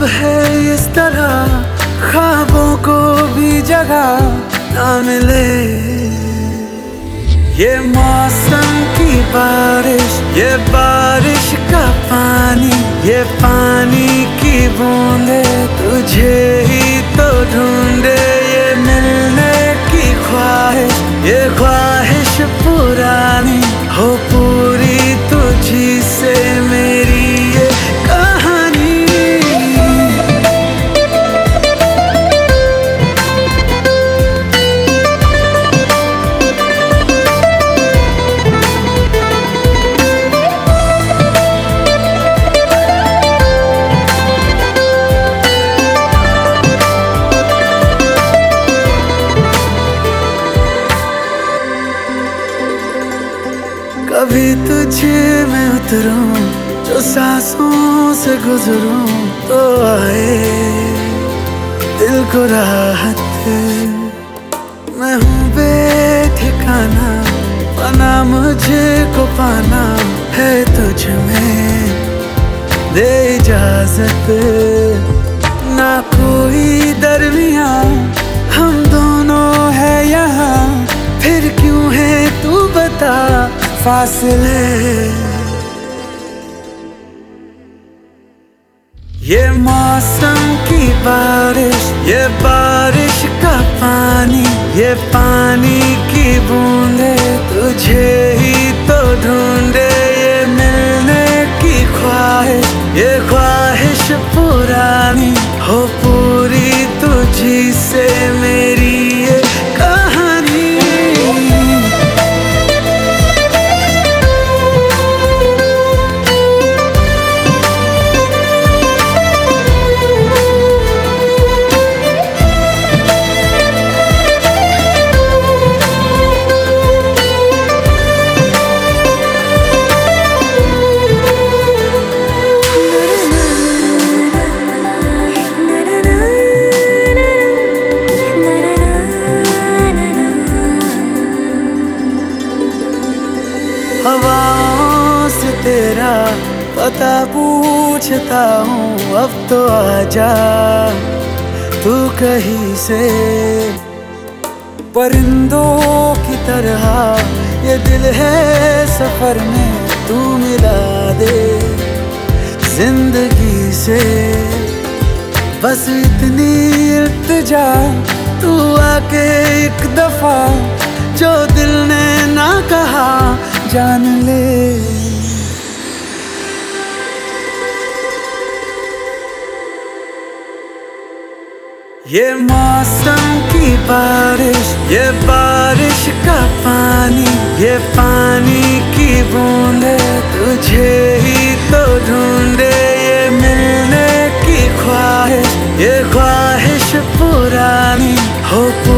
अब है इस तरह ख्वाबों को भी जगह ना मिले। ये मौसम की बारिश, ये बारिश का पानी, ये पानी की बूंदे तुझे ही तो ढूंढे। ये मिलने की ख्वाहिश, ये ख्वाहिश पुरानी हो पूरी तुझी से मेरी ये कहानी। कभी तुझे मैं उतरूं, जो सांसों से गुजरूं तो आए दिल को राहत। मैं हूँ बेठिकाना, पाना मुझे को पाना है तुझ में, दे इजाजत। ना कोई दरमियां हम दोनों है यहाँ, फिर क्यों है तू बता फासले। ये मौसम की बारिश, ये बारिश का पानी, ये पानी की बूंदे तुझे ही तो ढूंढे। ये मिलने की ख्वाहिश, ये ख्वाहिश पुरानी हो पूरी तुझी से मेरी ये कहानी। हवाओं से तेरा पता पूछता हूँ, अब तो आजा तू कहीं से। परिंदों की तरह ये दिल है सफर में, तू मिला दे जिंदगी से। बस इतनी इल्तिजा तू आके एक दफा, जो दिल ने ना कहा जान ले। ये मौसम की बारिश, ये बारिश का पानी, ये पानी की बूंदे तुझे ही तो ढूंढे। ये मिलने की ख्वाहिश, ये ख्वाहिश पुरानी हो